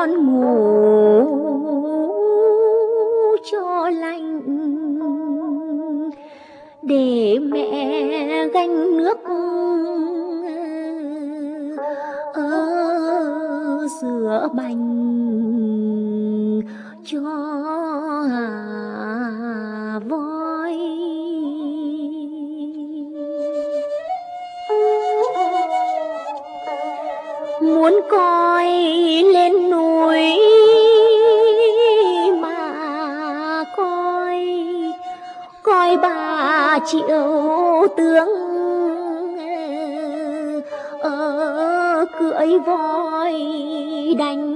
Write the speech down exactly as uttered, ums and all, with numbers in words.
con ngủ cho lành, để mẹ gánh nước ở sữa bánh cho voi. Muốn coi lên núi mà coi, coi bà triệu tướng ở cưỡi voi đánh